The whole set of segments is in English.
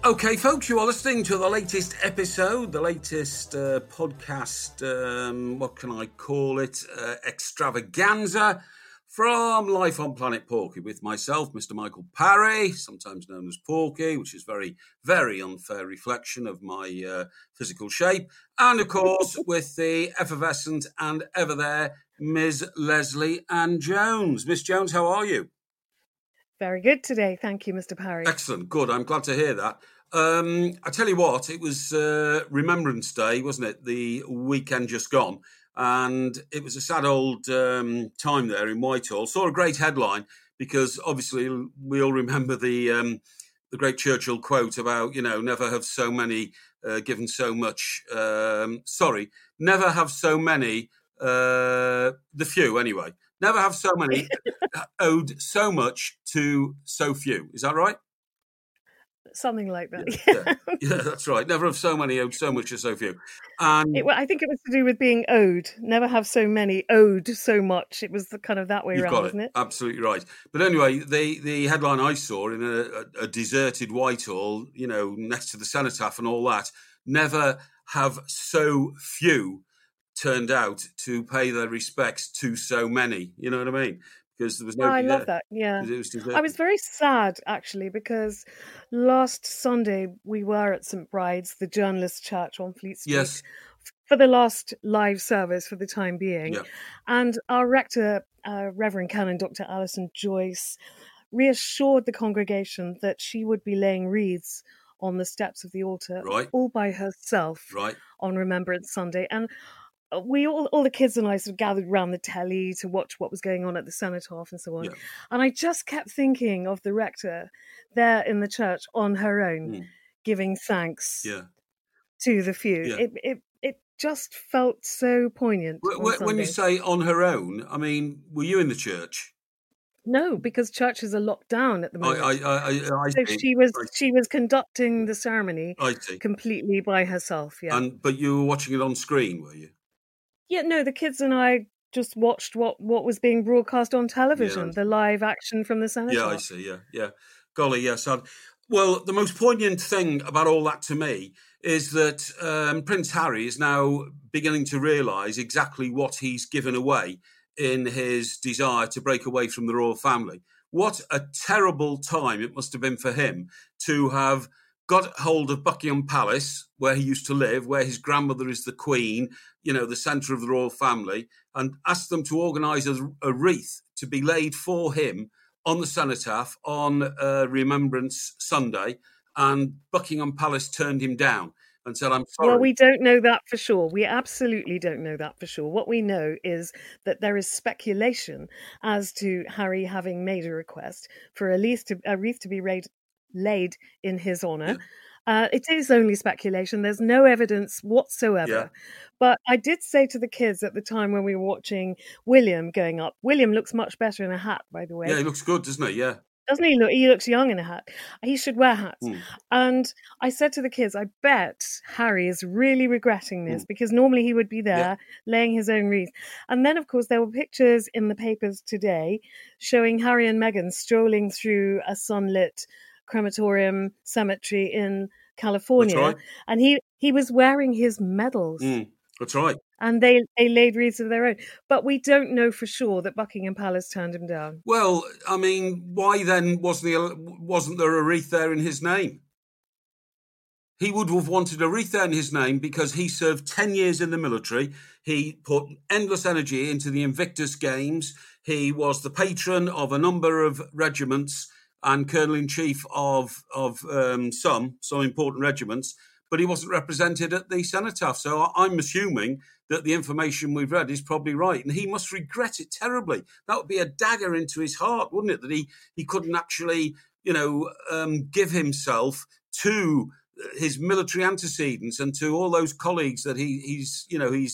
Okay, folks, you are listening to the latest episode, the latest podcast, what can I call it, extravaganza from Life on Planet Porky with myself, Mr. Michael Parry, sometimes known as Porky, which is very, very unfair reflection of my physical shape. And, of course, with the effervescent and ever there, Ms. Leslie Ann Jones. Miss Jones, how are you? Very good today. Thank you, Mr. Parry. Excellent. Good. I'm glad to hear that. I tell you what, it was Remembrance Day, wasn't it? The weekend just gone. And it was a sad old time there in Whitehall. Saw a great headline because obviously we all remember the great Churchill quote about, never have so many given so much. Never have so many, the few anyway. Never have so many owed so much to so few. Is that right? Something like that. Yeah, that's right. Never have so many owed so much to so few. And I think it was to do with being owed. Never have so many owed so much. It was kind of that way around, wasn't it? Absolutely right. But anyway, the headline I saw in a deserted Whitehall, next to the cenotaph and all that, never have so few turned out to pay their respects to so many. You know what I mean? Because there was no. I love that. Yeah, I was very sad actually because last Sunday we were at St Bride's, the Journalists' Church on Fleet Street, yes, for the last live service for the time being, yeah. And our rector, Reverend Canon Dr. Alison Joyce, reassured the congregation that she would be laying wreaths on the steps of the altar, right, all by herself, right, on Remembrance Sunday, and we all the kids and I sort of gathered around the telly to watch what was going on at the cenotaph and so on. Yeah. And I just kept thinking of the rector there in the church on her own, giving thanks to the few. Yeah. It just felt so poignant. When you say on her own, I mean, were you in the church? No, because churches are locked down at the moment. I so she was conducting the ceremony completely by herself. Yeah. But you were watching it on screen, were you? Yeah, no, the kids and I just watched what was being broadcast on television, the live action from the cenotaph. Yeah, I see, yeah. Golly, yes. Well, the most poignant thing about all that to me is that Prince Harry is now beginning to realise exactly what he's given away in his desire to break away from the royal family. What a terrible time it must have been for him to have got hold of Buckingham Palace, where he used to live, where his grandmother is the Queen, the centre of the royal family, and asked them to organise a wreath to be laid for him on the cenotaph on Remembrance Sunday, and Buckingham Palace turned him down and said, I'm sorry. Well, we don't know that for sure. We absolutely don't know that for sure. What we know is that there is speculation as to Harry having made a request for a wreath to be laid in his honour. Yeah. It is only speculation. There's no evidence whatsoever. Yeah. But I did say to the kids at the time when we were watching William going up, William looks much better in a hat, by the way. Yeah, he looks good, doesn't he? Yeah. Doesn't he look? He looks young in a hat. He should wear hats. And I said to the kids, I bet Harry is really regretting this because normally he would be there laying his own wreath. And then, of course, there were pictures in the papers today showing Harry and Meghan strolling through a sunlit crematorium cemetery in California. That's right. And he was wearing his medals. That's right. And they laid wreaths of their own. But we don't know for sure that Buckingham Palace turned him down. Well, I mean, why then wasn't there a wreath there in his name? He would have wanted a wreath there in his name because he served 10 years in the military. He put endless energy into the Invictus Games. He was the patron of a number of regiments and colonel-in-chief of some important regiments, but he wasn't represented at the cenotaph. So I'm assuming that the information we've read is probably right. And he must regret it terribly. That would be a dagger into his heart, wouldn't it? That he couldn't actually, give himself to his military antecedents and to all those colleagues that he's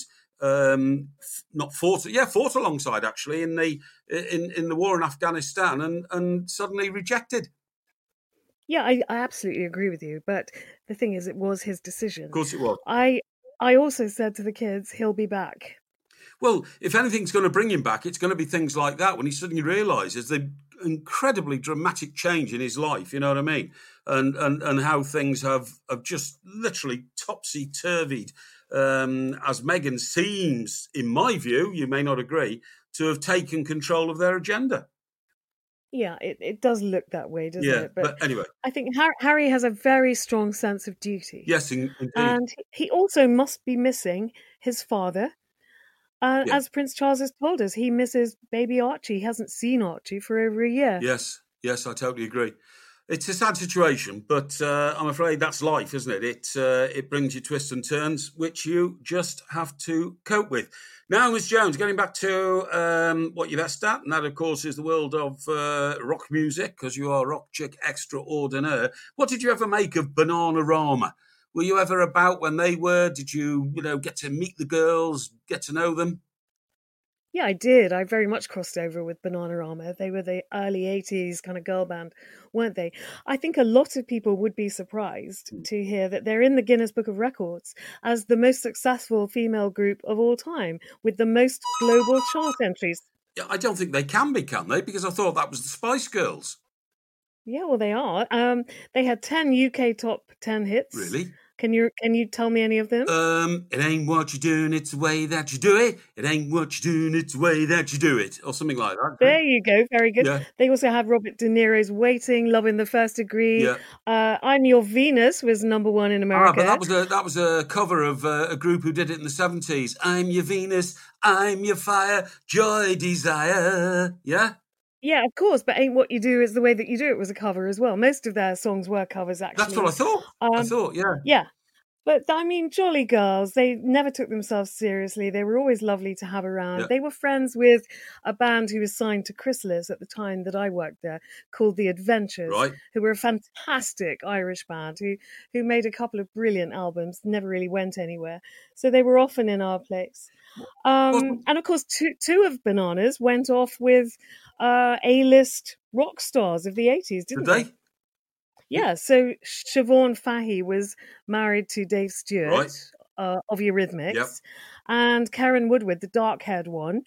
not fought alongside actually in the war in Afghanistan and suddenly rejected. Yeah, I absolutely agree with you. But the thing is, it was his decision. Of course it was. I also said to the kids, he'll be back. Well, if anything's going to bring him back, it's going to be things like that when he suddenly realises incredibly dramatic change in his life. You know what I mean? And how things have just literally topsy-turvied, as Meghan seems, in my view, you may not agree, to have taken control of their agenda. Yeah, it does look that way, doesn't Yeah, it? but anyway. I think Harry has a very strong sense of duty. Yes, indeed. And he also must be missing his father. Yeah. As Prince Charles has told us, he misses baby Archie. He hasn't seen Archie for over a year. Yes, I totally agree. It's a sad situation, but I'm afraid that's life, isn't it? It brings you twists and turns, which you just have to cope with. Now, Ms. Jones, getting back to what you're best at, and that, of course, is the world of rock music, because you are rock chick extraordinaire. What did you ever make of Bananarama? Were you ever about when they were? Did you get to meet the girls, get to know them? Yeah, I did. I very much crossed over with Bananarama. They were the early 80s kind of girl band, weren't they? I think a lot of people would be surprised to hear that they're in the Guinness Book of Records as the most successful female group of all time, with the most global chart entries. Yeah, I don't think they can be, can they? Because I thought that was the Spice Girls. Yeah, well, they are. They had 10 UK top 10 hits. Really? Can you tell me any of them? It ain't what you're doing, it's the way that you do it. It ain't what you're doing, it's the way that you do it. Or something like that. There you go. Very good. Yeah. They also had Robert De Niro's Waiting, Love in the First Degree. Yeah. I'm Your Venus was number one in America. But that was a cover of a group who did it in the 70s. I'm your Venus, I'm your fire, joy, desire. Yeah? Yeah, of course, but Ain't What You Do Is the Way That You Do It was a cover as well. Most of their songs were covers, actually. That's what I thought. Yeah. Yeah. But, I mean, jolly girls. They never took themselves seriously. They were always lovely to have around. Yeah. They were friends with a band who was signed to Chrysalis at the time that I worked there, called The Adventures, Right. who were a fantastic Irish band who made a couple of brilliant albums, never really went anywhere. So they were often in our place. And, of course, two of Bananas went off with A-list rock stars of the 80s, didn't they? Yeah, so Siobhan Fahey was married to Dave Stewart of Eurythmics, Yep. and Karen Woodward, the dark-haired one,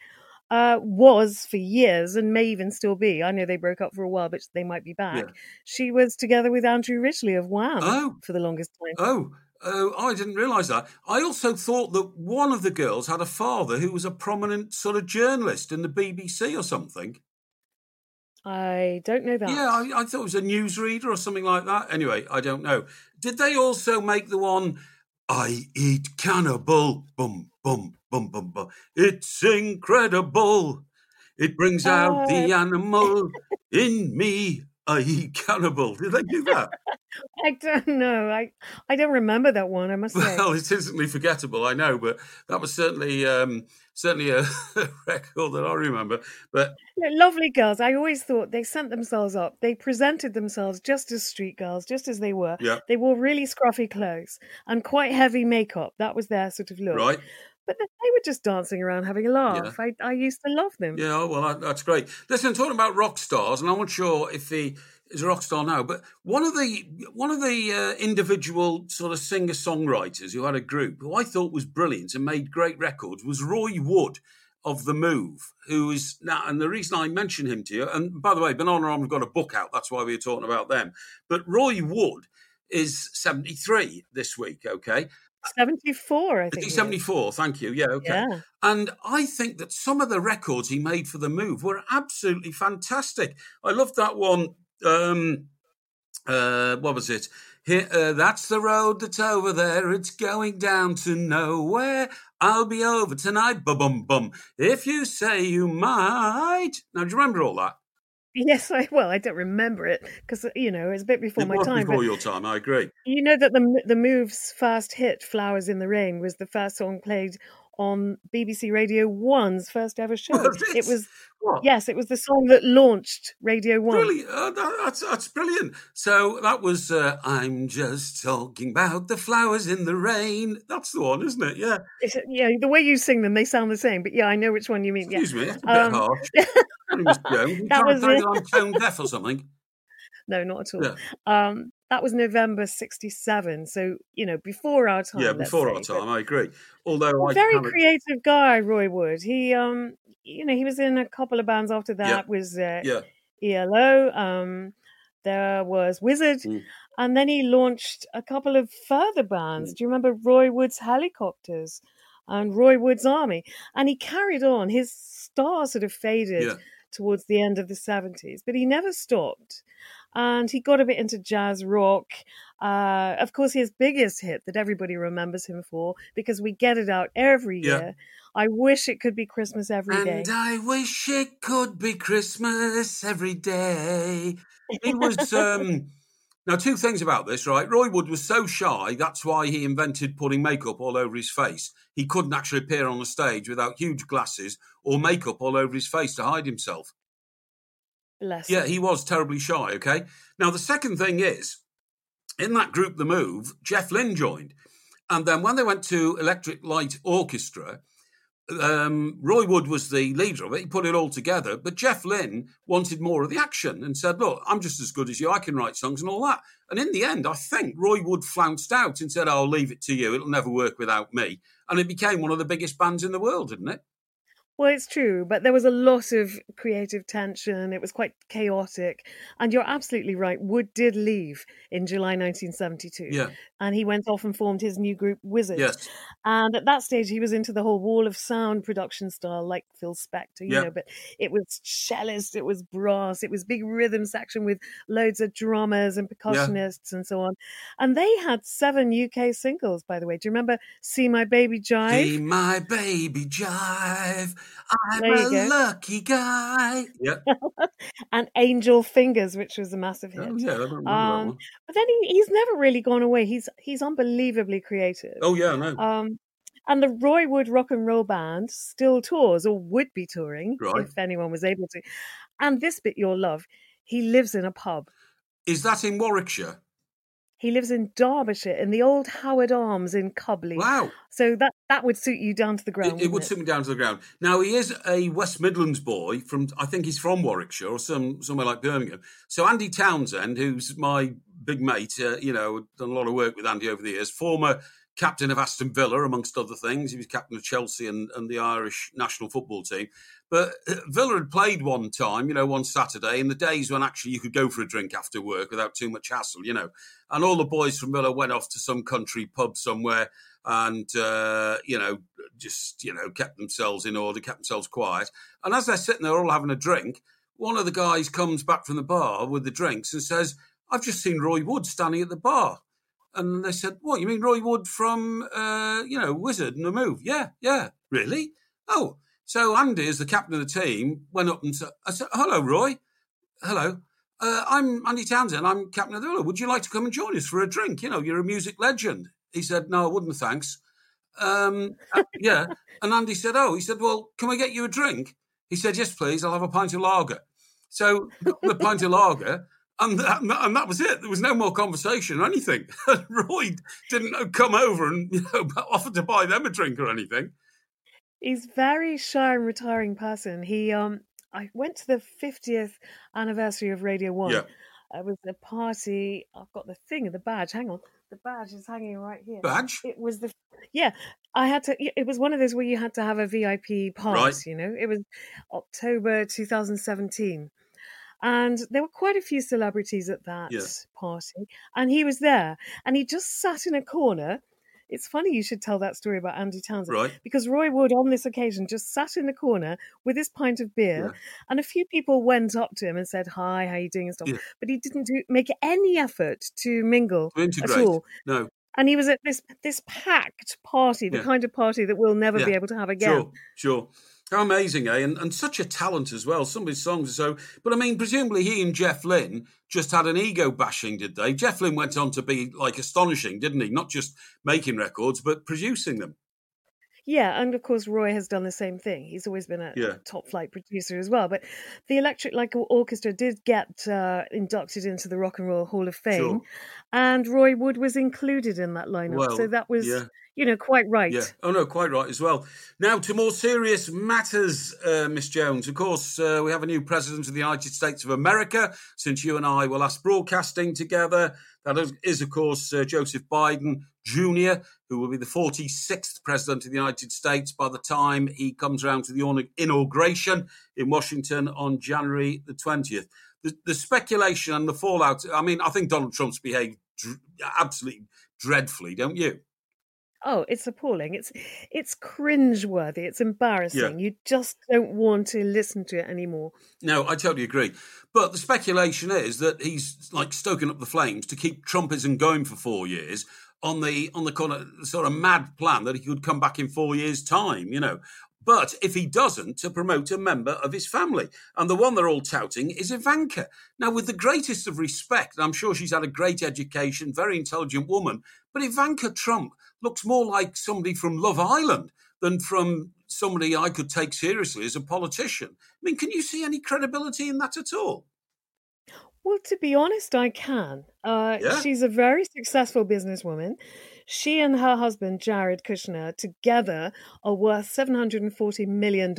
was for years and may even still be. I know they broke up for a while, but they might be back. Yeah. She was together with Andrew Ridgeley of Wham for the longest time. I didn't realise that. I also thought that one of the girls had a father who was a prominent sort of journalist in the BBC or something. I don't know that. Yeah, I thought it was a newsreader or something like that. Anyway, I don't know. Did they also make the one, I eat cannibal, bum, bum, bum, bum, bum. It's incredible. It brings out the animal in me. I eat cannibal. Did they do that? I don't know. I don't remember that one, I must say. Well, it's instantly forgettable, I know, but that was certainly a record that I remember. But lovely girls. I always thought they sent themselves up. They presented themselves just as street girls, just as they were. Yeah. They wore really scruffy clothes and quite heavy makeup. That was their sort of look. Right. But they were just dancing around having a laugh. Yeah. I used to love them. Yeah, well, that's great. Listen, talking about rock stars, and I'm not sure if he is a rock star now, but one of the individual sort of singer-songwriters who had a group who I thought was brilliant and made great records was Roy Wood of The Move, who is now, and the reason I mention him to you, and by the way, Bananarama have got a book out, that's why we were talking about them, but Roy Wood is 73 this week, okay? 74, I think. 74, thank you. Yeah, okay. Yeah. And I think that some of the records he made for The Move were absolutely fantastic. I loved that one. What was it? Here, that's the road that's over there. It's going down to nowhere. I'll be over tonight. Bum bum. If you say you might. Now, do you remember all that? Yes, I don't remember it because, it's a bit before my time. Before your time, I agree. You know that the Move's first hit, Flowers in the Rain, was the first song played on BBC Radio 1's first ever show. It was, yes, it was the song that launched Radio 1. Brilliant. That's brilliant. So that was, I'm just talking about the flowers in the rain. That's the one, isn't it? Yeah. Yeah, the way you sing them, they sound the same. But yeah, I know which one you mean. Excuse me, it's a bit harsh. That was I'm tone deaf or something. No, not at all. Yeah. That was November 67, so before our time. Yeah, before our time, I agree. Although very creative guy, Roy Wood. He, he was in a couple of bands after that. ELO. There was Wizard. And then he launched a couple of further bands. Do you remember Roy Wood's Helicopters and Roy Wood's Army? And he carried on. His star sort of faded towards the end of the 70s, but he never stopped. And he got a bit into jazz rock. Of course, his biggest hit that everybody remembers him for, because we get it out every year, I Wish It Could Be Christmas Every Day. And I wish it could be Christmas every day. He was... Now, two things about this, right? Roy Wood was so shy, that's why he invented putting makeup all over his face. He couldn't actually appear on the stage without huge glasses or makeup all over his face to hide himself. Yeah, he was terribly shy, okay? Now, the second thing is, in that group, The Move, Jeff Lynne joined. And then when they went to Electric Light Orchestra, Roy Wood was the leader of it. He put it all together. But Jeff Lynne wanted more of the action and said, look, I'm just as good as you. I can write songs and all that. And in the end, I think Roy Wood flounced out and said, I'll leave it to you. It'll never work without me. And it became one of the biggest bands in the world, didn't it? Well, it's true, but there was a lot of creative tension. It was quite chaotic. And you're absolutely right. Wood did leave in July 1972. Yeah. And he went off and formed his new group, Wizard. Yes. And at that stage, he was into the whole wall of sound production style, like Phil Spector, you know, but it was cellist, it was brass, it was big rhythm section with loads of drummers and percussionists and so on. And they had 7 UK singles, by the way. Do you remember See My Baby Jive? See My Baby Jive. I'm a lucky guy. Yeah. And Angel Fingers, which was a massive hit. Oh, yeah, I don't remember that one. But then he's never really gone away. He's unbelievably creative. Oh, yeah, I know. And the Roy Wood Rock and Roll Band still tours, or would be touring, if anyone was able to. And this bit you'll love, he lives in a pub. Is that in Warwickshire? He lives in Derbyshire, in the old Howard Arms in Cubley. Wow. So that would suit you down to the ground. It would suit me down to the ground. Now, he is a West Midlands boy I think he's from Warwickshire or somewhere like Birmingham. So Andy Townsend, who's my big mate, done a lot of work with Andy over the years, former captain of Aston Villa, amongst other things. He was captain of Chelsea and the Irish national football team. But Villa had played one time, one Saturday, in the days when actually you could go for a drink after work without too much hassle, And all the boys from Villa went off to some country pub somewhere and, kept themselves in order, kept themselves quiet. And as they're sitting there all having a drink, one of the guys comes back from the bar with the drinks and says, I've just seen Roy Wood standing at the bar. And they said, what, you mean Roy Wood from, Wizard and The Move? Yeah. Really? Oh, so Andy, as the captain of the team, went up and said, hello, Roy. Hello. I'm Andy Townsend. I'm captain of the Villa. Would you like to come and join us for a drink? You're a music legend. He said, no, I wouldn't, thanks. Yeah. And Andy said, well, can we get you a drink? He said, yes, please. I'll have a pint of lager. So the pint of lager. And that was it. There was no more conversation or anything. Roy didn't come over and offer to buy them a drink or anything. He's very shy and retiring person. I went to the 50th anniversary of Radio 1. Yeah. It was a party. I've got the badge. Hang on. The badge is hanging right here. Badge? It was it was one of those where you had to have a VIP pass, It was October 2017. And there were quite a few celebrities at that party. And he was there. And he just sat in a corner. It's funny you should tell that story about Andy Townsend. Right. Because Roy Wood, on this occasion, just sat in the corner with his pint of beer. And a few people went up to him and said, hi, how are you doing and stuff. Yeah. But he didn't make any effort to mingle at all. No. And he was at this packed party, the kind of party that we'll never be able to have again. Sure. How amazing, eh? And such a talent as well. Some of his songs are so... But, I mean, presumably he and Jeff Lynne just had an ego bashing, did they? Jeff Lynne went on to be, astonishing, didn't he? Not just making records, but producing them. Yeah, and of course Roy has done the same thing. He's always been a top-flight producer as well. But the Electric Light Orchestra did get inducted into the Rock and Roll Hall of Fame, and Roy Wood was included in that lineup. Well, so that was, quite right. Yeah. Oh, no, quite right as well. Now, to more serious matters, Miss Jones. Of course, we have a new president of the United States of America since you and I were last broadcasting together. That is, of course, Joseph Biden Jr., who will be the 46th president of the United States by the time he comes around to the inauguration in Washington on January the 20th. The speculation and the fallout, I mean, I think Donald Trump's behaved absolutely dreadfully, don't you? Oh, it's appalling. It's cringeworthy. It's embarrassing. Yeah. You just don't want to listen to it anymore. No, I totally agree. But the speculation is that he's like stoking up the flames to keep Trumpism going for 4 years on the kind of sort of mad plan that he could come back in 4 years' time, But if he doesn't, to promote a member of his family. And the one they're all touting is Ivanka. Now, with the greatest of respect, I'm sure she's had a great education, very intelligent woman, but Ivanka Trump looks more like somebody from Love Island than from somebody I could take seriously as a politician. I mean, can you see any credibility in that at all? Well, to be honest, I can. She's a very successful businesswoman. She and her husband, Jared Kushner, together are worth $740 million.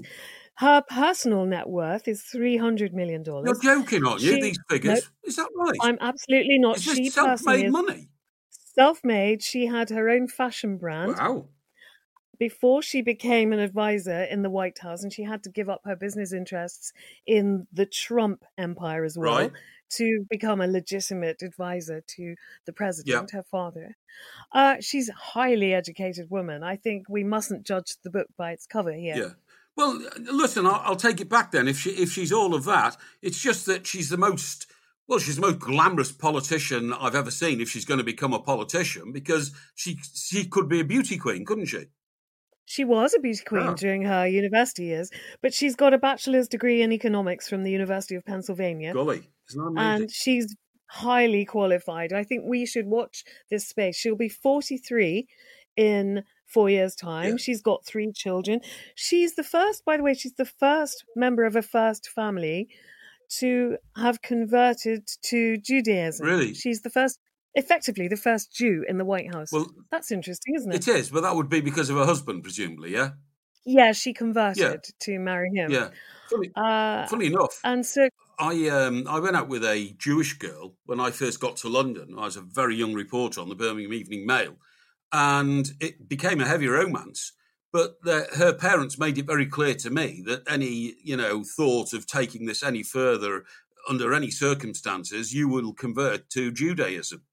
Her personal net worth is $300 million. You're joking, aren't you, these figures? No, is that right? I'm absolutely not. Is this self-made money? Self-made. She had her own fashion brand. Wow. Before she became an advisor in the White House, and she had to give up her business interests in the Trump empire as well to become a legitimate advisor to the president, her father. She's a highly educated woman. I think we mustn't judge the book by its cover here. Yeah. Well, listen, I'll take it back then. If she's all of that, it's just that she's the most glamorous politician I've ever seen if she's going to become a politician, because she could be a beauty queen, couldn't she? She was a beauty queen during her university years, but she's got a bachelor's degree in economics from the University of Pennsylvania. Golly, isn't that amazing? And she's highly qualified. I think we should watch this space. She'll be 43 in 4 years' time. Yeah. She's got 3 children. She's the first member of a first family to have converted to Judaism. Really? She's effectively the first Jew in the White House. Well, that's interesting, isn't it? It is, but that would be because of her husband, presumably, yeah? Yeah, she converted to marry him. Yeah. Funny enough. And so I went out with a Jewish girl when I first got to London. I was a very young reporter on the Birmingham Evening Mail, and it became a heavy romance. But her parents made it very clear to me that any, thought of taking this any further under any circumstances, you will convert to Judaism.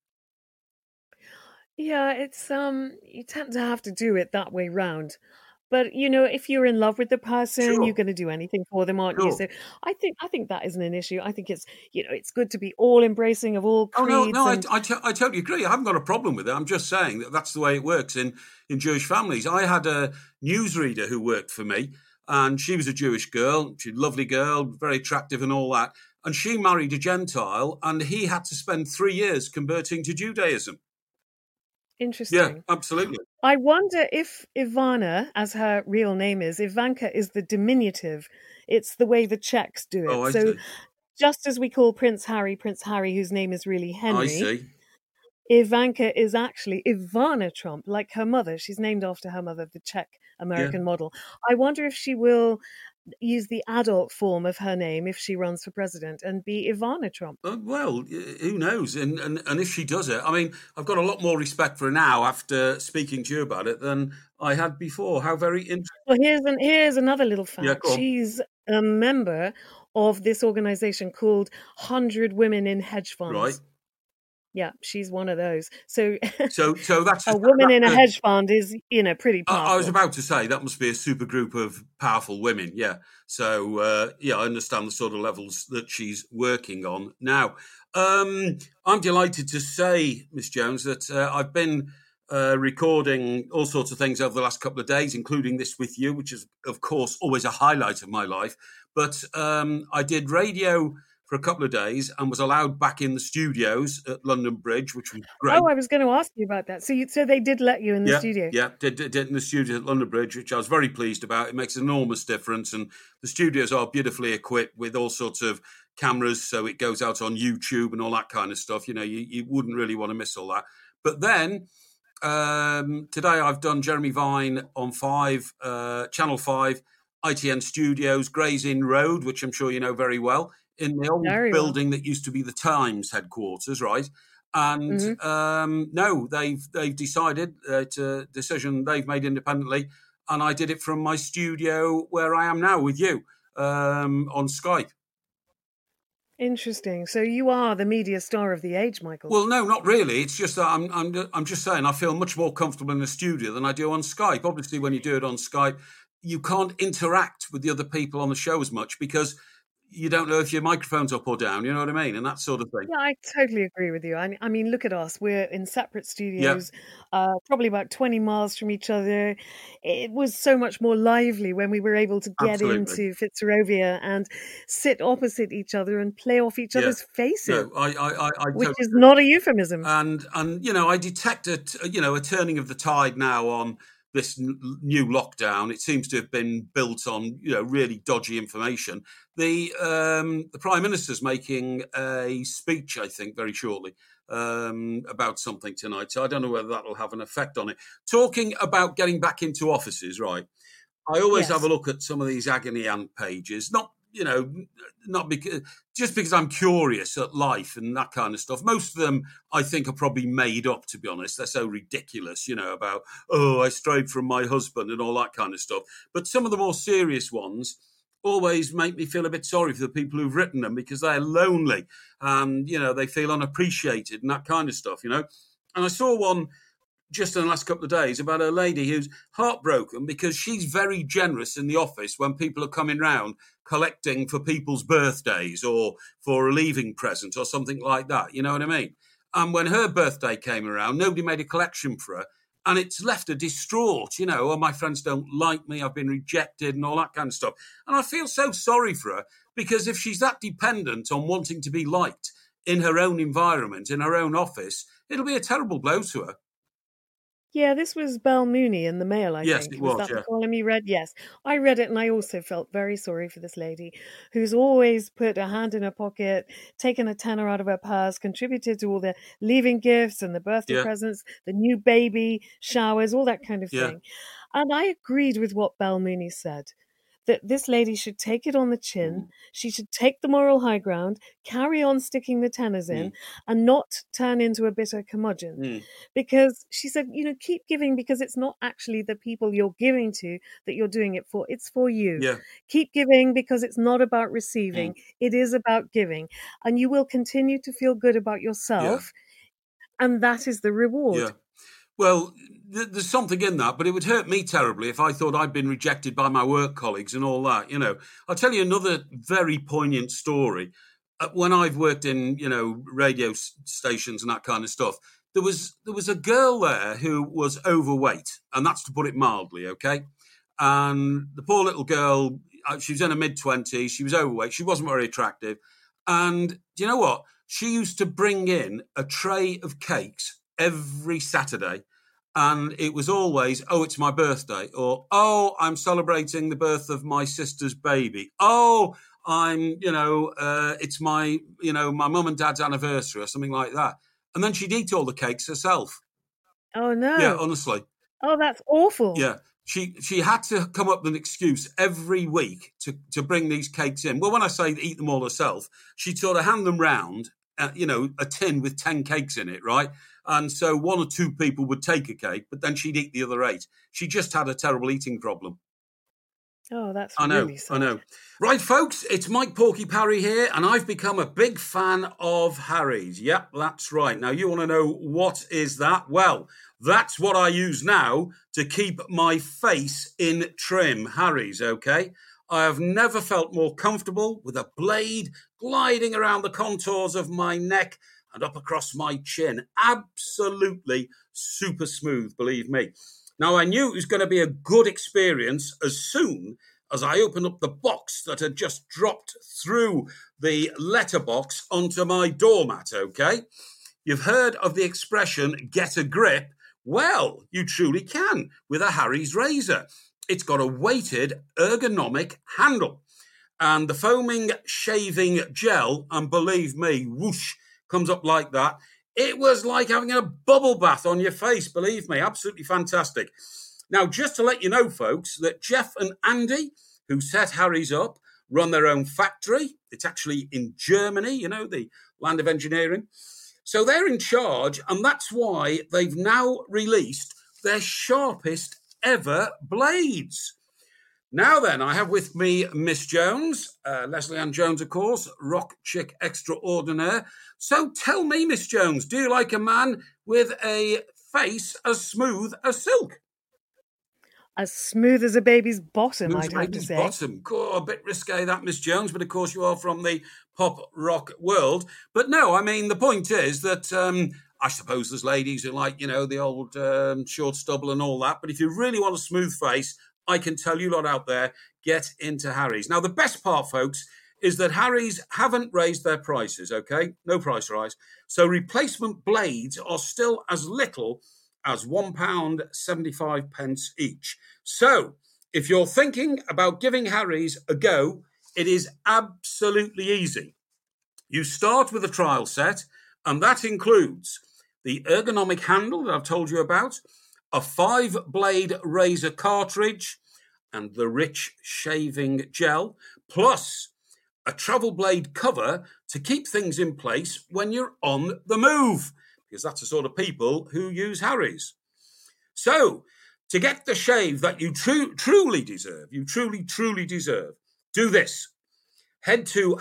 Yeah, it's you tend to have to do it that way round. But if you're in love with the person, you're going to do anything for them, aren't you? So I think that isn't an issue. I think it's it's good to be all embracing of all creeds. Oh no, I totally agree. I haven't got a problem with it. I'm just saying that that's the way it works in Jewish families. I had a newsreader who worked for me, and she was a Jewish girl. She's a lovely girl, very attractive, and all that. And she married a Gentile, and he had to spend 3 years converting to Judaism. Interesting. Yeah, absolutely. I wonder if Ivana, as her real name is, Ivanka is the diminutive. It's the way the Czechs do it. I see. Just as we call Prince Harry, whose name is really Henry. I see. Ivanka is actually Ivana Trump, like her mother. She's named after her mother, the Czech American model. I wonder if she will use the adult form of her name if she runs for president and be Ivana Trump. Well, who knows? And if she does it, I mean, I've got a lot more respect for her now after speaking to you about it than I had before. How very interesting. Well, here's another little fact. Yeah, go on. She's a member of this organization called 100 Women in Hedge Funds. Right. Yeah, she's one of those. So that's a woman in a hedge fund is, pretty powerful. I was about to say that must be a super group of powerful women. Yeah. So, I understand the sort of levels that she's working on now. I'm delighted to say, Miss Jones, that I've been recording all sorts of things over the last couple of days, including this with you, which is, of course, always a highlight of my life. But I did radio for a couple of days and was allowed back in the studios at London Bridge, which was great. Oh, I was going to ask you about that. So they did let you in the studio? Yeah, did in the studio at London Bridge, which I was very pleased about. It makes an enormous difference. And the studios are beautifully equipped with all sorts of cameras, so it goes out on YouTube and all that kind of stuff. You wouldn't really want to miss all that. But then Today I've done Jeremy Vine on Channel 5, ITN Studios, Gray's Inn Road, which I'm sure you know very well, in the old Very well. building that used to be the Times headquarters, right? And no, they've decided, it's a decision they've made independently, and I did it from my studio where I am now with you on Skype. Interesting. So you are the media star of the age, Michael. Well, no, not really. It's just that I'm just saying I feel much more comfortable in the studio than I do on Skype. Obviously, when you do it on Skype, you can't interact with the other people on the show as much because you don't know if your microphone's up or down, you know what I mean? And that sort of thing. Yeah, I totally agree with you. I mean, look at us. We're in separate studios, probably about 20 miles from each other. It was so much more lively when we were able to get into Fitzrovia and sit opposite each other and play off each other's faces, which is not a euphemism. And you know, I detect a turning of the tide now on this new lockdown. It seems to have been built on, you know, really dodgy information. The Prime Minister's making a speech, I think, very shortly about something tonight. So I don't know whether that will have an effect on it. Talking about getting back into offices, right? I always have a look at some of these agony aunt pages, not because I'm curious at life and that kind of stuff. Most of them, I think, are probably made up, to be honest. They're so ridiculous, you know, about, I strayed from my husband and all that kind of stuff. But some of the more serious ones always make me feel a bit sorry for the people who've written them because they're lonely and, you know, they feel unappreciated and that kind of stuff, you know. And I saw one just in the last couple of days about a lady who's heartbroken because she's very generous in the office when people are coming round collecting for people's birthdays or for a leaving present or something like that. You know what I mean? And when her birthday came around, nobody made a collection for her. And it's left her distraught, you know, my friends don't like me, I've been rejected and all that kind of stuff. And I feel so sorry for her because if she's that dependent on wanting to be liked in her own environment, in her own office, it'll be a terrible blow to her. Yeah, this was Belle Mooney in the Mail, I think. Yes, it was, that the column you read? Yes. I read it and I also felt very sorry for this lady who's always put a hand in her pocket, taken a tenner out of her purse, contributed to all the leaving gifts and the birthday presents, the new baby showers, all that kind of thing. And I agreed with what Belle Mooney said, that this lady should take it on the chin. She should take the moral high ground, carry on sticking the tenors in, and not turn into a bitter curmudgeon. Because she said, you know, keep giving because it's not actually the people you're giving to that you're doing it for. It's for you. Yeah. Keep giving because it's not about receiving. It is about giving. And you will continue to feel good about yourself. And that is the reward. Yeah. Well, there's something in that, but it would hurt me terribly if I thought I'd been rejected by my work colleagues and all that, you know. I'll tell you another very poignant story. When I've worked in, you know, radio stations and that kind of stuff, there was a girl there who was overweight, and that's to put it mildly, okay? And the poor little girl, she was in her mid-20s, she was overweight, she wasn't very attractive. And do you know what? She used to bring in a tray of cakes every Saturday. And it was always, it's my birthday, or, I'm celebrating the birth of my sister's baby. I'm, you know, it's my, you know, my mum and dad's anniversary or something like that. And then she'd eat all the cakes herself. Oh, no. Yeah, honestly. Oh, that's awful. Yeah. She had to come up with an excuse every week to bring these cakes in. Well, when I say eat them all herself, she'd sort of hand them round, you know, a tin with 10 cakes in it, right? And so one or two people would take a cake, but then she'd eat the other 8. She just had a terrible eating problem. Oh, that's really sad. I know. Right, folks, it's Mike Porky Parry here, and I've become a big fan of Harry's. Yep, that's right. Now, you want to know what is that? Well, that's what I use now to keep my face in trim. Harry's, okay? I have never felt more comfortable with a blade gliding around the contours of my neck and up across my chin. Absolutely super smooth, believe me. Now, I knew it was going to be a good experience as soon as I opened up the box that had just dropped through the letterbox onto my doormat, okay? You've heard of the expression, get a grip. Well, you truly can with a Harry's razor. It's got a weighted ergonomic handle. And the foaming shaving gel, and believe me, whoosh, comes up like that. It was like having a bubble bath on your face, believe me. Absolutely fantastic. Now, just to let you know, folks, that Jeff and Andy, who set Harry's up, run their own factory. It's actually in Germany, you know, the land of engineering. So they're in charge, and that's why they've now released their sharpest ever blades. Now then, I have with me Miss Jones, Leslie Ann Jones, of course, rock chick extraordinaire. So tell me, Miss Jones, do you like a man with a face as smooth as silk? As smooth as a baby's bottom, Smooth I'd as a have to baby's say. bottom. God, a bit risque that, Miss Jones, but of course you are from the pop rock world. But no, I mean, the point is that I suppose there's ladies who like, you know, the old short stubble and all that. But if you really want a smooth face, I can tell you lot out there, get into Harry's. Now, the best part, folks, is that Harry's haven't raised their prices, okay? No price rise. So replacement blades are still as little as £1.75 each. So if you're thinking about giving Harry's a go, it is absolutely easy. You start with a trial set, and that includes the ergonomic handle that I've told you about, a 5-blade razor cartridge, and the rich shaving gel, plus a travel blade cover to keep things in place when you're on the move, because that's the sort of people who use Harry's. So, to get the shave that you truly deserve, do this. Head to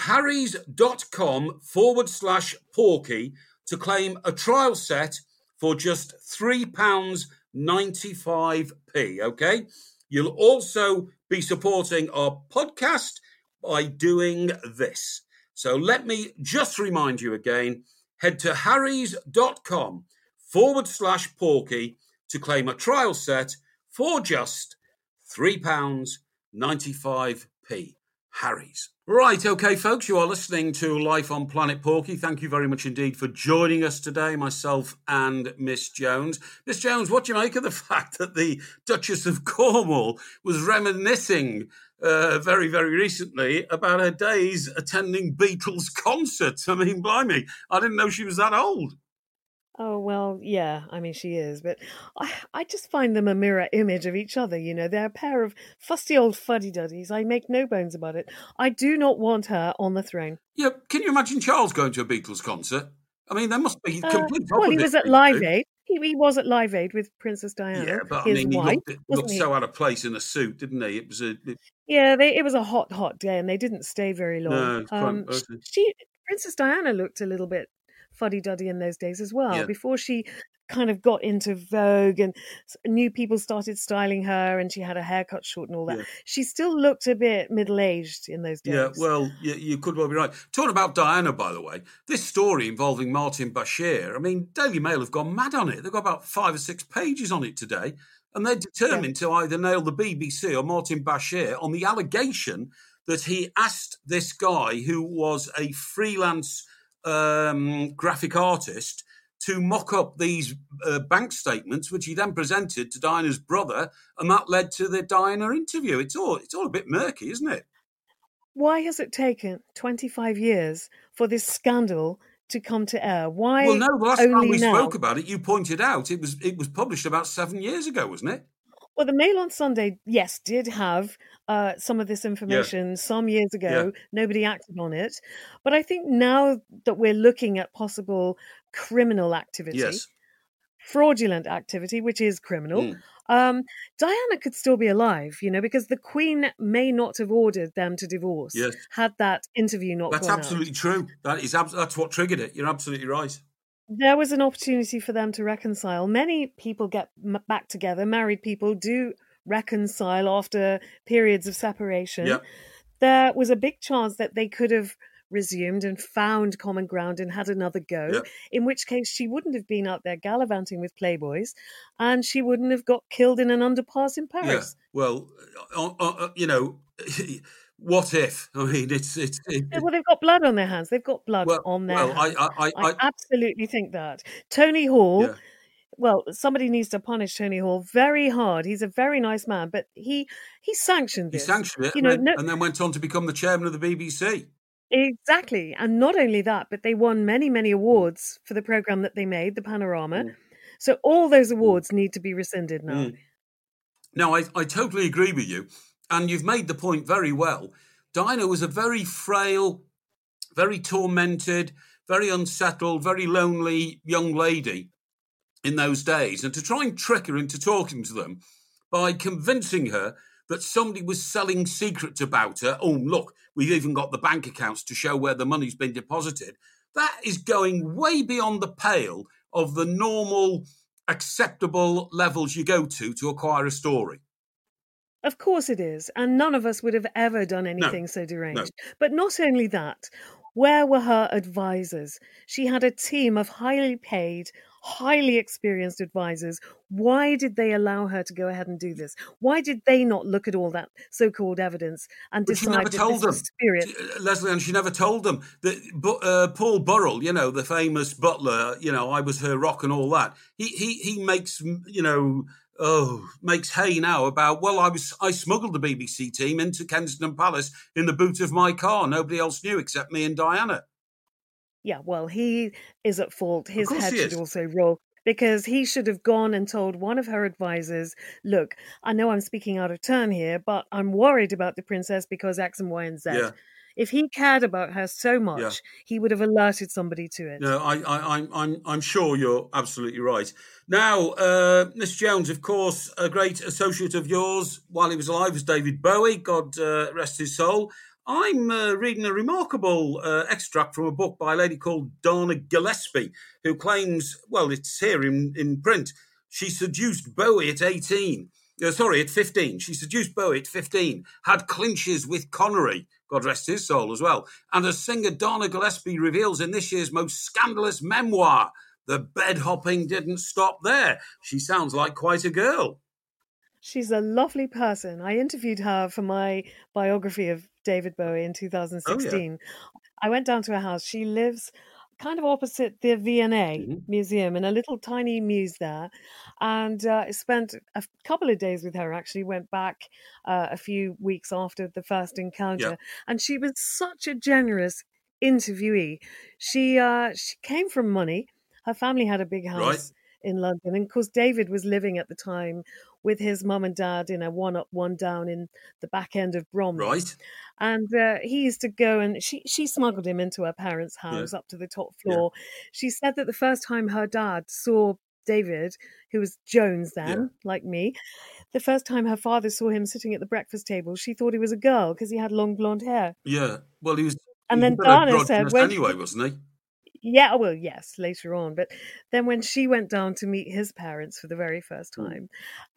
harrys.com/Porky to claim a trial set for just £3.95, okay? You'll also be supporting our podcast by doing this. So let me just remind you again, head to harrys.com/Porky to claim a trial set for just £3.95. Harry's. Right, okay, folks, you are listening to Life on Planet Porky. Thank you very much indeed for joining us today, myself and Miss Jones. Miss Jones, what do you make of the fact that the Duchess of Cornwall was reminiscing very, very recently about her days attending Beatles concerts? I mean, blimey, I didn't know she was that old. Oh, well, yeah, I mean, she is, but I just find them a mirror image of each other, you know. They're a pair of fusty old fuddy-duddies. I make no bones about it. I do not want her on the throne. Yeah, can you imagine Charles going to a Beatles concert? I mean, there must be complete opposite. Well, he was at Live Aid. He was at Live Aid with Princess Diana, yeah, but his I mean, wife. He looked so out of place in a suit, didn't he? It was it was a hot day, and they didn't stay very long. No, Princess Diana looked a little bit fuddy-duddy in those days as well, yeah. before she kind of got into vogue and new people started styling her, and she had her hair cut short and all that. Yeah. She still looked a bit middle-aged in those days. Yeah, well, you could well be right. Talking about Diana, by the way, this story involving Martin Bashir, I mean, Daily Mail have gone mad on it. They've got about 5 or 6 pages on it today, and they're determined to either nail the BBC or Martin Bashir on the allegation that he asked this guy, who was a freelance graphic artist, to mock up these bank statements, which he then presented to Diana's brother, and that led to the Diana interview. It's all a bit murky, isn't it? Why has it taken 25 years for this scandal to come to air? Why? Well, no, the last time we spoke about it, you pointed out it was published about 7 years ago, wasn't it? Well, the Mail on Sunday, yes, did have some of this information some years ago. Yeah. Nobody acted on it. But I think now that we're looking at possible criminal activity, fraudulent activity, which is criminal, Diana could still be alive, you know, because the Queen may not have ordered them to divorce had that interview not gone out. That's absolutely true. That's what triggered it. You're absolutely right. There was an opportunity for them to reconcile. Many people get back together. Married people do reconcile after periods of separation. Yep. There was a big chance that they could have resumed and found common ground and had another go, in which case she wouldn't have been out there gallivanting with playboys, and she wouldn't have got killed in an underpass in Paris. Yeah. Well, you know... What if? I mean, well, they've got blood on their hands. They've got blood on their hands. I absolutely think that. Tony Hall, well, somebody needs to punish Tony Hall very hard. He's a very nice man, but he sanctioned this. He sanctioned it, and then went on to become the chairman of the BBC. Exactly. And not only that, but they won many, many awards for the program that they made, the Panorama. Mm. So all those awards need to be rescinded now. Mm. No, I totally agree with you. And you've made the point very well. Diana was a very frail, very tormented, very unsettled, very lonely young lady in those days. And to try and trick her into talking to them by convincing her that somebody was selling secrets about her. Oh, look, we've even got the bank accounts to show where the money's been deposited. That is going way beyond the pale of the normal, acceptable levels you go to acquire a story. Of course it is. And none of us would have ever done anything so deranged. But not only that, where were her advisors? She had a team of highly paid, highly experienced advisors. Why did they allow her to go ahead and do this? Why did they not look at all that so-called evidence and But she decide never that told this them. was spirit? Leslie Ann, she never told them that Paul Burrell, the famous butler, I was her rock and all that. He makes, makes hay now about, well, I smuggled the BBC team into Kensington Palace in the boot of my car. Nobody else knew except me and Diana. Yeah, well, he is at fault. His head should is. also roll, because he should have gone and told one of her advisors, look, I know I'm speaking out of turn here, but I'm worried about the princess because X and Y and Z. Yeah. If he cared about her so much, he would have alerted somebody to it. No, I'm sure you're absolutely right. Now, Miss Jones, of course, a great associate of yours while he was alive was David Bowie. God rest his soul. I'm reading a remarkable extract from a book by a lady called Dana Gillespie, who claims, well, it's here in print, she seduced Bowie at 18. At 15. She seduced Bowie at 15, had clinches with Connery, God rest his soul as well. And as singer Dana Gillespie reveals in this year's most scandalous memoir, the bed hopping didn't stop there. She sounds like quite a girl. She's a lovely person. I interviewed her for my biography of David Bowie in 2016. Oh, yeah. I went down to her house. She lives kind of opposite the V&A Museum in a little tiny muse there, and spent a couple of days with her. Actually went back a few weeks after the first encounter, and she was such a generous interviewee. She came from money. Her family had a big house in London, and of course David was living at the time with his mum and dad in a one up, one down in the back end of Bromley. Right. And he used to go, and she smuggled him into her parents' house up to the top floor. Yeah. She said that the first time her dad saw David, who was Jones then, like me, the first time her father saw him sitting at the breakfast table, she thought he was a girl because he had long blonde hair. Yeah, well, he was. And then Dana said, anyway, wasn't he? Yeah, well, yes, later on. But then when she went down to meet his parents for the very first time,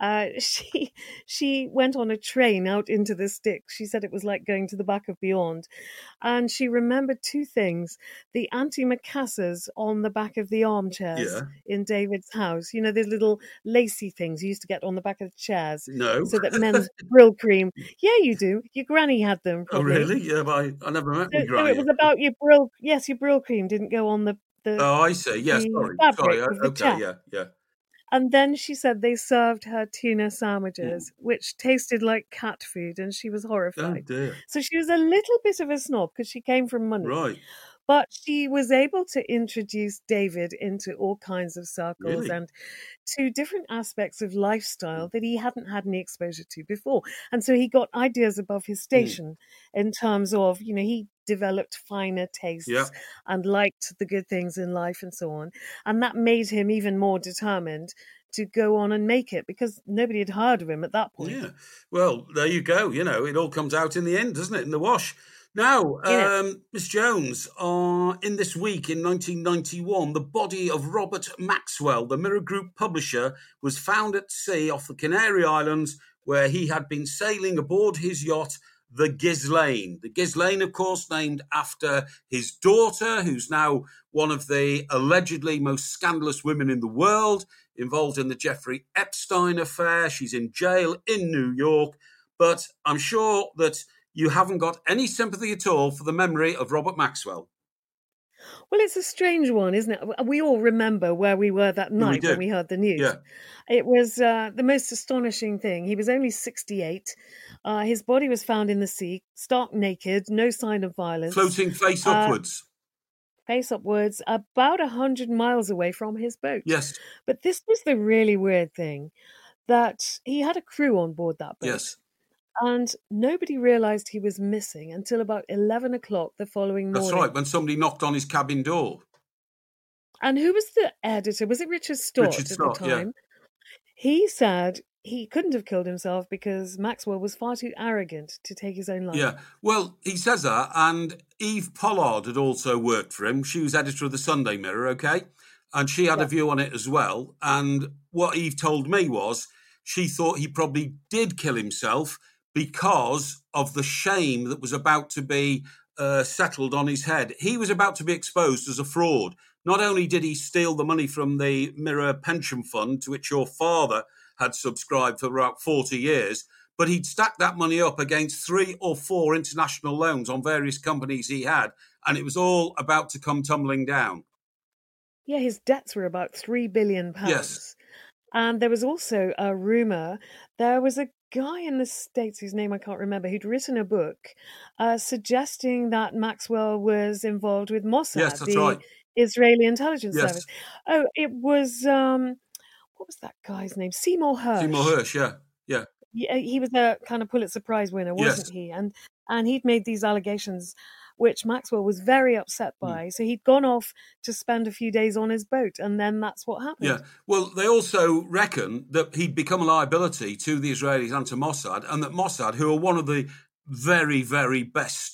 she went on a train out into the sticks. She said it was like going to the back of beyond. And she remembered two things: the antimacassars on the back of the armchairs in David's house. You know, these little lacy things you used to get on the back of the chairs. No. So that men's Brill cream. Yeah, you do. Your granny had them, probably. Oh, really? Yeah, but I never met my granny. So it was about your Brill. Yes, your Brill cream didn't go on the oh, I see. Yes, sorry. Okay, yeah. And then she said they served her tuna sandwiches, which tasted like cat food, and she was horrified. Oh, dear. So she was a little bit of a snob because she came from money. Right. But she was able to introduce David into all kinds of circles and to different aspects of lifestyle that he hadn't had any exposure to before. And so he got ideas above his station in terms of, you know, he developed finer tastes and liked the good things in life and so on. And that made him even more determined to go on and make it, because nobody had heard of him at that point. Yeah. Well, there you go. You know, it all comes out in the end, doesn't it? In the wash. Now, Miss Jones, in this week in 1991, the body of Robert Maxwell, the Mirror Group publisher, was found at sea off the Canary Islands, where he had been sailing aboard his yacht, the Ghislaine. The Ghislaine, of course, named after his daughter, who's now one of the allegedly most scandalous women in the world, involved in the Jeffrey Epstein affair. She's in jail in New York. But I'm sure that you haven't got any sympathy at all for the memory of Robert Maxwell. Well, it's a strange one, isn't it? We all remember where we were that Yeah, we night when do. we heard the news. Yeah. It was the most astonishing thing. He was only 68. His body was found in the sea, stark naked, no sign of violence. Floating face upwards. Face upwards, about 100 miles away from his boat. Yes. But this was the really weird thing, that he had a crew on board that boat. Yes. And nobody realised he was missing until about 11 o'clock the following morning. That's right, when somebody knocked on his cabin door. And who was the editor? Was it Richard Stott Richard at Stott, the time? He said he couldn't have killed himself because Maxwell was far too arrogant to take his own life. Yeah, well, he says that, and Eve Pollard had also worked for him. She was editor of the Sunday Mirror, okay? And she had a view on it as well. And what Eve told me was she thought he probably did kill himself because of the shame that was about to be settled on his head. He was about to be exposed as a fraud. Not only did he steal the money from the Mirror pension fund, to which your father had subscribed for about 40 years, but he'd stacked that money up against 3 or 4 international loans on various companies he had, and it was all about to come tumbling down. Yeah, his debts were about £3 billion. Yes. And there was also a rumour, there was a guy in the States whose name I can't remember, who'd written a book suggesting that Maxwell was involved with Mossad, Yes, that's right. Israeli intelligence Yes. service. Oh, it was, what was that guy's name? Seymour Hersh. Seymour Hersh, yeah. Yeah, he was a kind of Pulitzer Prize winner, wasn't he? And he'd made these allegations, which Maxwell was very upset by. So he'd gone off to spend a few days on his boat, and then that's what happened. Yeah. Well, they also reckon that he'd become a liability to the Israelis and to Mossad, and that Mossad, who are one of the very, very best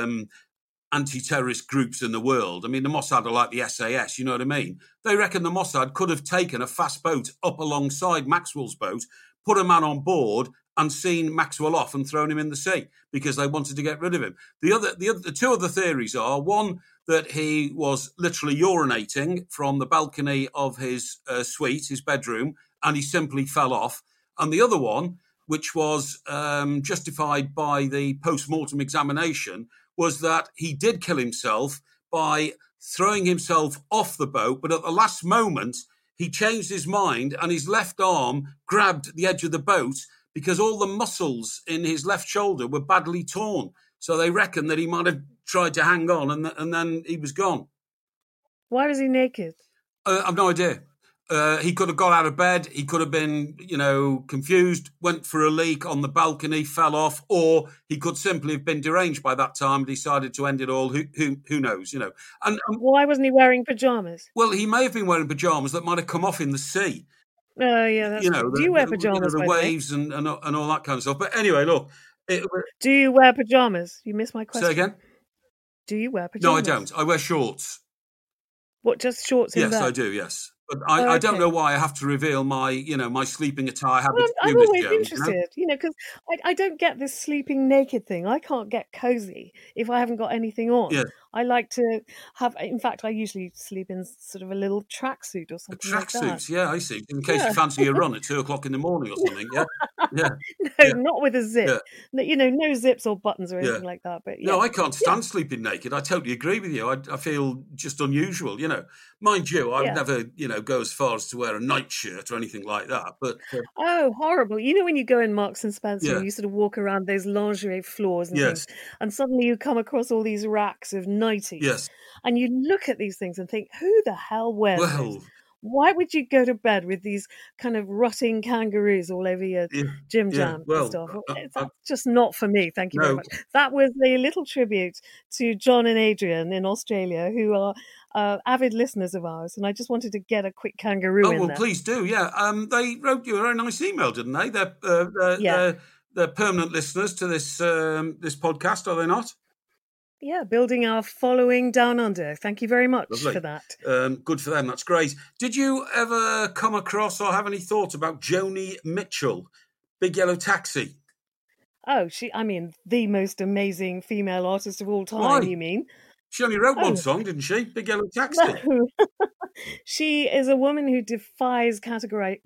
anti-terrorist groups in the world. I mean, the Mossad are like the SAS, you know what I mean? They reckon the Mossad could have taken a fast boat up alongside Maxwell's boat, put a man on board and seen Maxwell off and thrown him in the sea because they wanted to get rid of him. The two other theories are, one, that he was literally urinating from the balcony of his suite, his bedroom, and he simply fell off. And the other one, which was justified by the post-mortem examination, was that he did kill himself by throwing himself off the boat, but at the last moment, he changed his mind and his left arm grabbed the edge of the boat because all the muscles in his left shoulder were badly torn. So they reckon that he might have tried to hang on and then he was gone. Why was he naked? I've no idea. He could have got out of bed. He could have been, confused, went for a leak on the balcony, fell off, or he could simply have been deranged by that time and decided to end it all. Who knows, And why wasn't he wearing pajamas? Well, he may have been wearing pajamas that might have come off in the sea. Oh, yeah, that's true. Do you wear pajamas? The waves and all that kind of stuff. But anyway, look. Do you wear pajamas? You missed my question. Say again? Do you wear pajamas? No, I don't. I wear shorts. What, just shorts in bed? Yes, I do, yes. But I don't know why I have to reveal my, my sleeping attire habits. I'm always interested, because I don't get this sleeping naked thing. I can't get cozy if I haven't got anything on. Yeah. I like to have, in fact, I usually sleep in sort of a little tracksuit or something like that. Tracksuits, yeah, I see. In case you fancy a run at 2:00 in the morning or something, yeah? Yeah. No, not with a zip. Yeah. No zips or buttons or anything like that. But no, I can't stand sleeping naked. I totally agree with you. I feel just unusual, Mind you, I would never, go as far as to wear a nightshirt or anything like that. But oh, horrible! When you go in Marks and Spencer, and you sort of walk around those lingerie floors and things, and suddenly you come across all these racks of nighties. Yes. And you look at these things and think, who the hell wears those? Why would you go to bed with these kind of rotting kangaroos all over your gym jam and stuff? That's just not for me. Thank you very much. That was a little tribute to John and Adrian in Australia, who are avid listeners of ours, and I just wanted to get a quick kangaroo in there. Please do, yeah. They wrote you a very nice email, didn't they? They're permanent listeners to this podcast, are they not? Yeah, building our following down under. Thank you very much for that. Good for them. That's great. Did you ever come across or have any thoughts about Joni Mitchell, Big Yellow Taxi? Oh, the most amazing female artist of all time, Why? You mean? She only wrote one song, didn't she? Big Yellow Taxi. No. She is a woman who defies categorize.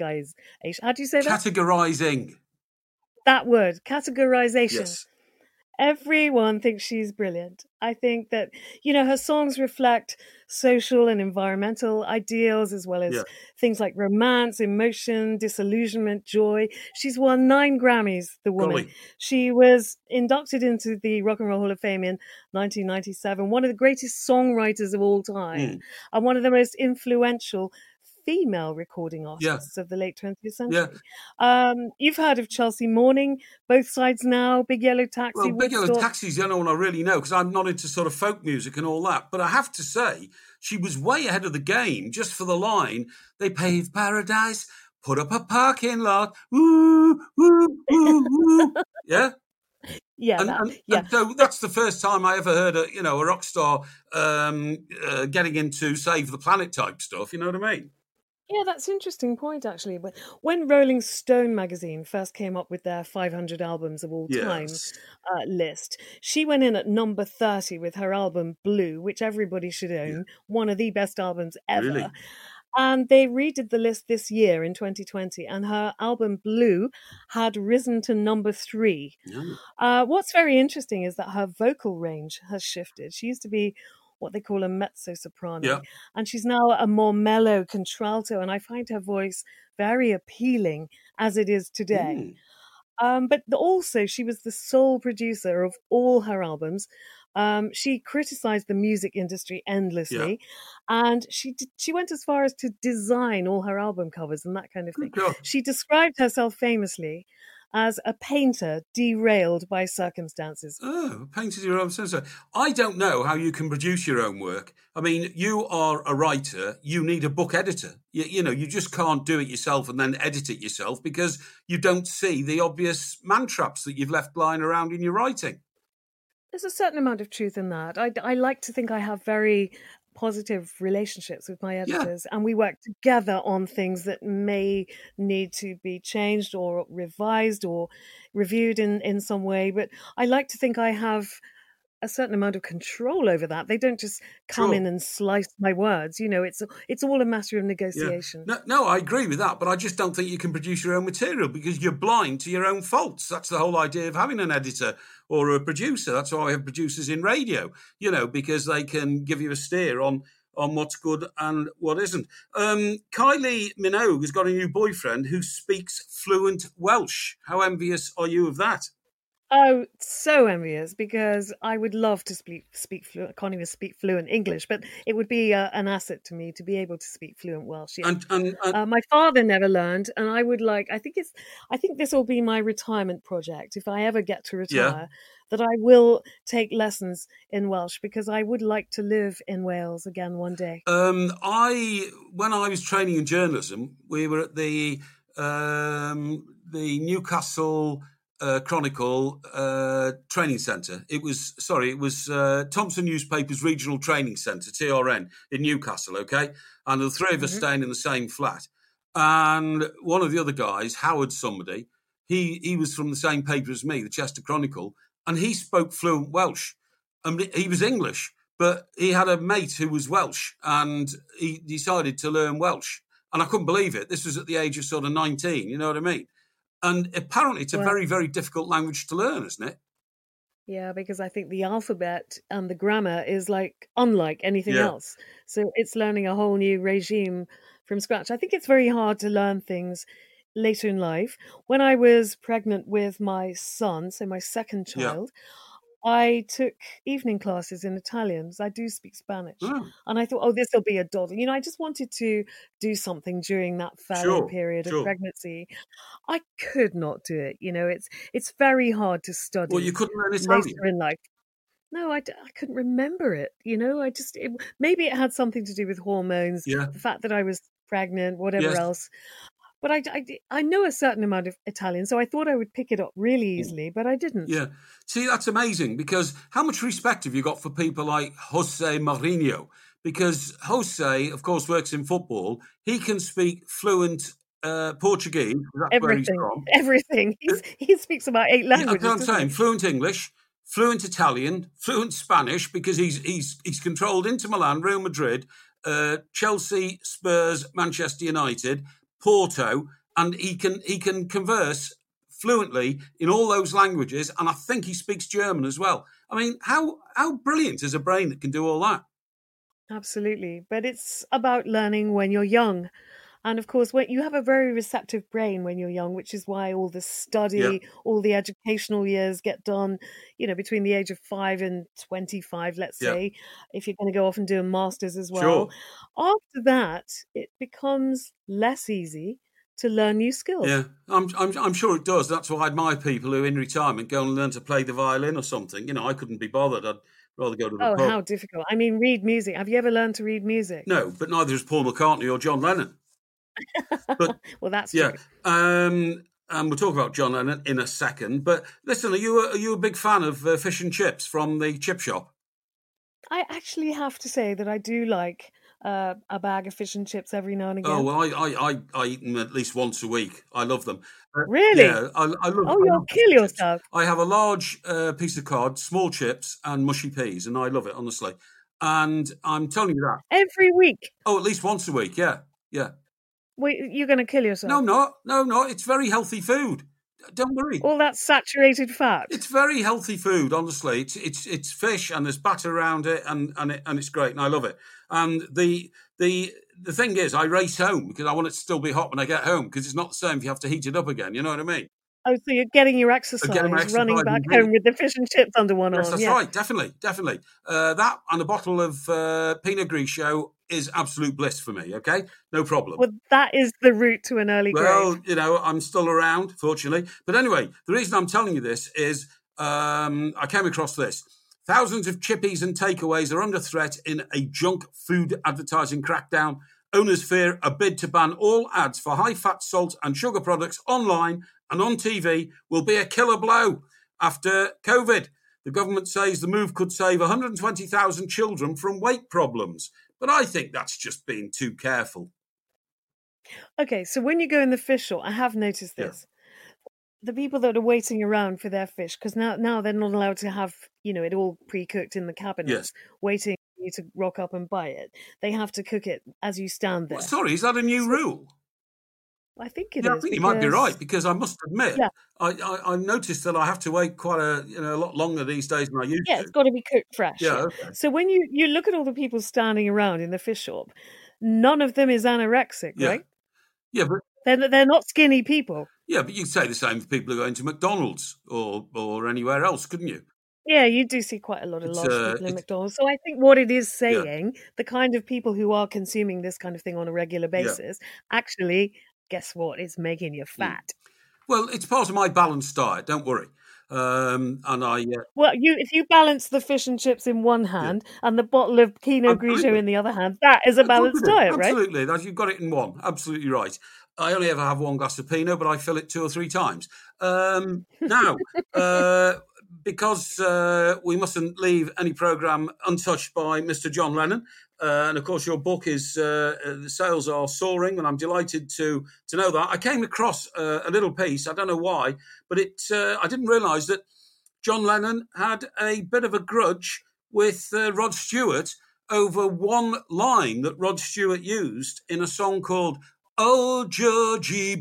How do you say that? Categorizing. That word, categorization. Yes. Everyone thinks she's brilliant. I think that, her songs reflect social and environmental ideals as well Yeah. as things like romance, emotion, disillusionment, joy. She's won 9 Grammys, the woman. Golly. She was inducted into the Rock and Roll Hall of Fame in 1997, one of the greatest songwriters of all time, and one of the most influential female recording artists of the late 20th century. You've heard of Chelsea Morning, Both Sides Now, Big Yellow Taxi, Well, Big Yellow Woodstock. Taxi's the only one I really know because I'm not into sort of folk music and all that. But I have to say, she was way ahead of the game just for the line, they paved paradise, put up a parking lot, woo, woo, woo, woo. Yeah? And so that's the first time I ever heard a rock star getting into Save the Planet type stuff. You know what I mean? Yeah, that's an interesting point, actually. When Rolling Stone magazine first came up with their 500 albums of all time list, she went in at number 30 with her album Blue, which everybody should own, one of the best albums ever. Really? And they redid the list this year in 2020, and her album Blue had risen to number 3. What's very interesting is that her vocal range has shifted. She used to be what they call a mezzo-soprano, and she's now a more mellow contralto, and I find her voice very appealing as it is today. But also, she was the sole producer of all her albums. She criticized the music industry endlessly, and she went as far as to design all her album covers and that kind of thing. She described herself famously as a painter derailed by circumstances. Oh, a painter derailed by circumstances. I don't know how you can produce your own work. I mean, you are a writer. You need a book editor. You just can't do it yourself and then edit it yourself because you don't see the obvious man traps that you've left lying around in your writing. There's a certain amount of truth in that. I like to think I have very positive relationships with my editors, and we work together on things that may need to be changed or revised or reviewed in some way. But I like to think I have a certain amount of control over that. They don't just come in and slice my words. It's all a matter of negotiation. No, I agree with that, but I just don't think you can produce your own material because you're blind to your own faults. That's the whole idea of having an editor or a producer. That's why I have producers in radio, because they can give you a steer on what's good and what isn't. Kylie Minogue has got a new boyfriend who speaks fluent Welsh. How envious are you of that? Oh, so envious, because I would love to speak fluent. I can't even speak fluent English, but it would be an asset to me to be able to speak fluent Welsh. Yeah. And my father never learned, and I would like. I think this will be my retirement project if I ever get to retire. That I will take lessons in Welsh because I would like to live in Wales again one day. When I was training in journalism, we were at the Newcastle Chronicle Training Centre. It was Thomson Newspapers Regional Training Centre, TRN, in Newcastle, okay? And the three of us staying in the same flat. And one of the other guys, Howard somebody, he was from the same paper as me, the Chester Chronicle, and he spoke fluent Welsh. He was English, but he had a mate who was Welsh, and he decided to learn Welsh. And I couldn't believe it. This was at the age of sort of 19, you know what I mean? And apparently it's a very, very difficult language to learn, isn't it? Yeah, because I think the alphabet and the grammar is unlike anything else. So it's learning a whole new regime from scratch. I think it's very hard to learn things later in life. When I was pregnant with my son, so my second child, I took evening classes in Italian because I do speak Spanish. And I thought, this will be a doddle. I just wanted to do something during that fallow period of pregnancy. I could not do it. It's very hard to study. Well, you couldn't learn Italian later in life. No, I couldn't remember it. Maybe it had something to do with hormones, the fact that I was pregnant, whatever else. But I know a certain amount of Italian, so I thought I would pick it up really easily, but I didn't. Yeah. See, that's amazing, because how much respect have you got for people like Jose Mourinho? Because Jose, of course, works in football. He can speak fluent Portuguese. That's where he's from. Everything. He speaks about 8 languages. That's what I'm saying. Fluent English, fluent Italian, fluent Spanish, because he's controlled Inter Milan, Real Madrid, Chelsea, Spurs, Manchester United, Porto, and he can converse fluently in all those languages, and I think he speaks German as well. I mean, how brilliant is a brain that can do all that? Absolutely. But it's about learning when you're young. And of course, when you have a very receptive brain when you're young, which is why all the Yeah, study, all the educational years get done, between the age of 5 and 25, let's yeah, say, if you're going to go off and do a master's as well. sure. After that, it becomes less easy to learn new skills. Yeah, I'm sure it does. That's why I admire people who, in retirement, go and learn to play the violin or something. I couldn't be bothered. I'd rather go to the Oh, pub. how difficult. I mean, read music. Have you ever learned to read music? No, but neither is Paul McCartney or John Lennon. But Well, that's yeah, true. and we'll talk about John Lennon in a second. But listen, are you a big fan of fish and chips from the chip shop? I actually have to say that I do like a bag of fish and chips every now and Oh again. well, I eat them at least once a week. I love them. Really? Yeah, I love. Oh, I you'll love fish kill and chips. yourself. I have a large piece of cod, small chips, and mushy peas, and I love it honestly. And I'm telling you that. Every week. Oh, at least once a week. Yeah, yeah. Wait, you're going to kill yourself. No. It's very healthy food. Don't worry. All that saturated fat. It's very healthy food, honestly. It's fish and there's batter around it and it's great and I love it. And the thing is, I race home because I want it to still be hot when I get home because it's not the same if you have to heat it up again. You know what I mean? Oh, so you're getting your exercise, Getting my exercise running back and home with the fish and chips under one yes, arm. that's Yeah. right. Definitely. That and a bottle of Pinot Grigio is absolute bliss for me. Okay, no problem. Well, that is the route to an early grave. Well, I'm still around, fortunately. But anyway, the reason I'm telling you this is I came across this. Thousands of chippies and takeaways are under threat in a junk food advertising crackdown. Owners fear a bid to ban all ads for high-fat, salt and sugar products online and on TV will be a killer blow after COVID. The government says the move could save 120,000 children from weight problems. But I think that's just being too careful. Okay, so when you go in the fish shop, I have noticed Yeah. this. The people that are waiting around for their fish, because now they're not allowed to have, it all pre-cooked in the cabinets, Yes. waiting for you to rock up and buy it. They have to cook it as you stand there. Sorry, is that a new rule? I think it Yeah, is. I think you might be right because I must admit, Yeah. I noticed that I have to wait quite a lot longer these days than I used Yeah, to. it's got to be cooked fresh. Yeah, okay. So when you look at all the people standing around in the fish shop, none of them is anorexic, Yeah. right? Yeah, but They're not skinny people. yeah, but you could say the same for people who are going to McDonald's or anywhere else, couldn't you? Yeah, you do see quite a lot of It's, large people in it's- McDonald's. So I think what it is saying, the kind of people who are consuming this kind of thing on a regular basis, actually, guess what? It's making you fat. Well, it's part of my balanced diet. Don't worry. And I Well, if you balance the fish and chips in one hand and the bottle of Pinot Grigio Absolutely. in the other hand, that is a balanced diet, right? Absolutely, you've got it in one. Absolutely right. I only ever have one glass of Pinot, but I fill it 2 or 3 times. Now, because we mustn't leave any programme untouched by Mr. John Lennon, and of course your book is the sales are soaring, and I'm delighted to know that. I came across a little piece, I don't know why, but I didn't realise that John Lennon had a bit of a grudge with Rod Stewart over one line that Rod Stewart used in a song called "Oh Georgie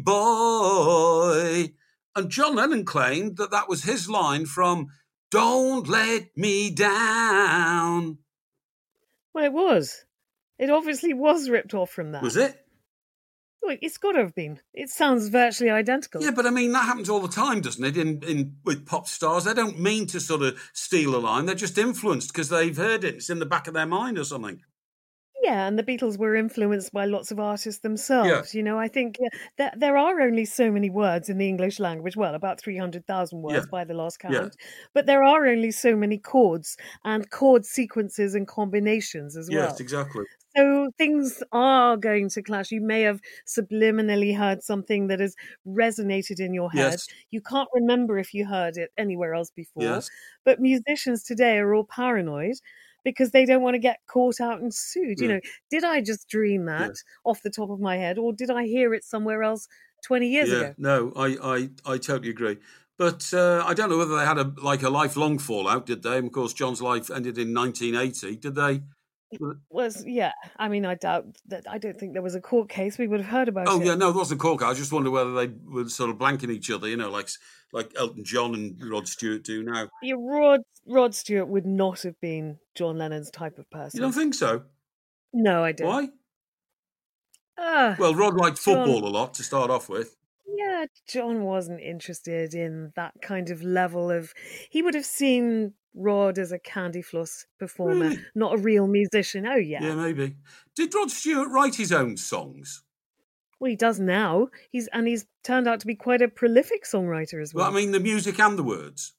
Boy." And John Lennon claimed that was his line from "Don't Let Me Down." Well, it was. It obviously was ripped off from that. Was it? Well, it's got to have been. It sounds virtually identical. Yeah, but I mean, that happens all the time, doesn't it? In with pop stars, they don't mean to sort of steal a line. They're just influenced because they've heard it. It's in the back of their mind or something. Yeah, and the Beatles were influenced by lots of artists themselves. Yeah. I think that there are only so many words in the English language. Well, about 300,000 words by the last count. Yeah. But there are only so many chords and chord sequences and combinations as well. Yes, exactly. So things are going to clash. You may have subliminally heard something that has resonated in your head. Yes. You can't remember if you heard it anywhere else before. Yes. But musicians today are all paranoid because they don't want to get caught out and sued. Yeah. Did I just dream that off the top of my head, or did I hear it somewhere else 20 years ago? No, I totally agree. But I don't know whether they had a lifelong fallout, did they? And of course, John's life ended in 1980. Did they? was, yeah. I mean, I doubt that. I don't think there was a court case. We would have heard about it. Oh, yeah, no, it wasn't a court case. I just wonder whether they were sort of blanking each other, like Elton John and Rod Stewart do now. Yeah, Rod Stewart would not have been John Lennon's type of person. You don't think so? No, I don't. Why? Well, Rod liked football a lot to start off with. Yeah, John wasn't interested in that kind of level of... He would have seen Rod as a candy floss performer, Really? not a real musician. Oh, yeah. Yeah, maybe. Did Rod Stewart write his own songs? Well, he does now. He's turned out to be quite a prolific songwriter as well. Well, I mean, the music and the words.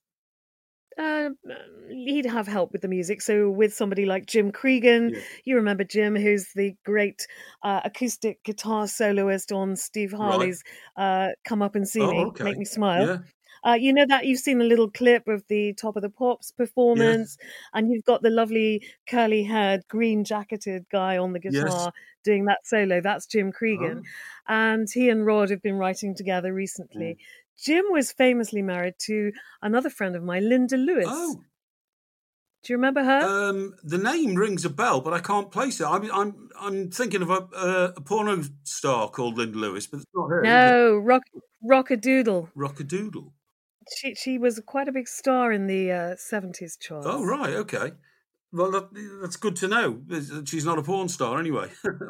He'd have help with the music. So with somebody like Jim Cregan, you remember Jim, who's the great acoustic guitar soloist on Steve Harley's Come Up and See Me, Make Me Smile. Yeah. You know that you've seen a little clip of the Top of the Pops performance, and you've got the lovely curly-haired, green-jacketed guy on the guitar doing that solo. That's Jim Cregan. And he and Rod have been writing together recently. Jim was famously married to another friend of mine, Linda Lewis. Oh. Do you remember her? The name rings a bell, but I can't place it. I'm thinking of a porno star called Linda Lewis, but it's not her. No, Rockadoodle. Rockadoodle. She was quite a big star in the 70s charts. Oh, right, okay. Well, that's good to know. She's not a porn star anyway.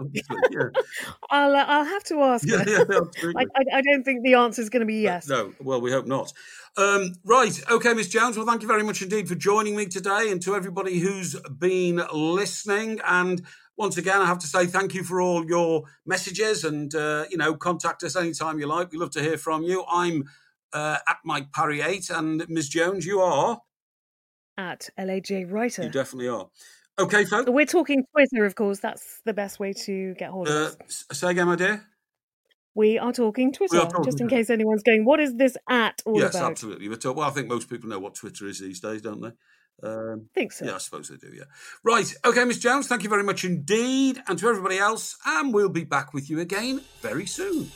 I'll have to ask her. I don't think the answer is going to be yes. No, well, we hope not. Right, okay, Miss Jones. Well, thank you very much indeed for joining me today, and to everybody who's been listening. And once again, I have to say thank you for all your messages, and contact us anytime you like. We love to hear from you. I'm at Mike Parry 8, and Miss Jones, you are at LAJ Writer. You definitely are. Okay, folks. We're talking Twitter, of course. That's the best way to get hold of us. Say again, my dear. We are talking Twitter, just in case anyone's going, what is this at all about? Yes, absolutely. Well, I think most people know what Twitter is these days, don't they? I think so. Yeah, I suppose they do, yeah. Right, okay, Miss Jones, thank you very much indeed. And to everybody else, and we'll be back with you again very soon.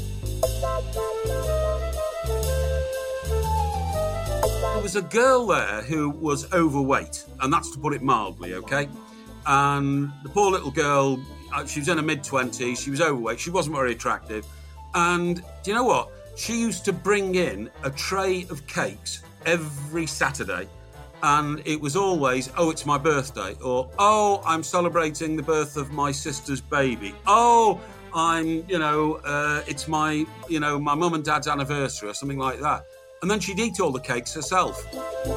There was a girl there who was overweight, and that's to put it mildly, okay? And the poor little girl, she was in her mid-20s, she was overweight, she wasn't very attractive. And do you know what? She used to bring in a tray of cakes every Saturday, and it was always, oh, it's my birthday, or, oh, I'm celebrating the birth of my sister's baby. Oh, it's my mum and dad's anniversary or something like that. And then she'd eat all the cakes herself.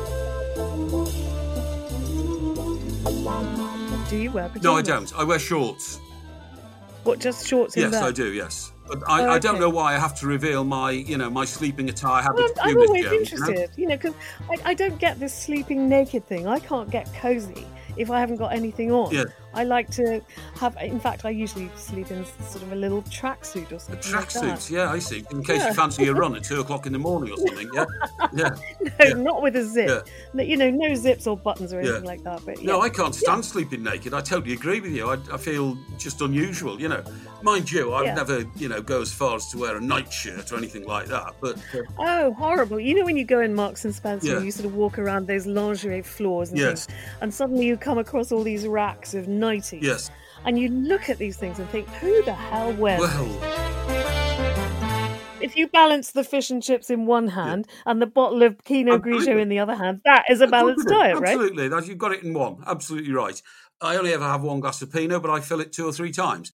Do you wear pajamas? No, I don't. I wear shorts. What, just shorts in bed? Yes, I do, yes. But I don't know why I have to reveal my, my sleeping attire habits. Well, I'm always interested, because I don't get this sleeping naked thing. I can't get cozy if I haven't got anything on. Yeah. I like to have, in fact, I usually sleep in sort of a little tracksuit or something. A tracksuit, yeah, I see. In case you fancy a run at 2:00 in the morning or something, yeah? No, not with a zip. Yeah. No zips or buttons or anything like that. But no, I can't stand sleeping naked. I totally agree with you. I feel just unusual, Mind you, I would never, go as far as to wear a nightshirt or anything like that. But oh, horrible. When you go in Marks and Spencer and you sort of walk around those lingerie floors and things, and suddenly you come across all these racks of nighties. Yes. And you look at these things and think, who the hell wears them? If you balance the fish and chips in one hand and the bottle of Pinot Grigio in the other hand, that is a balanced diet, right? Absolutely. You've got it in one. Absolutely right. I only ever have one glass of Pinot, but I fill it 2 or 3 times.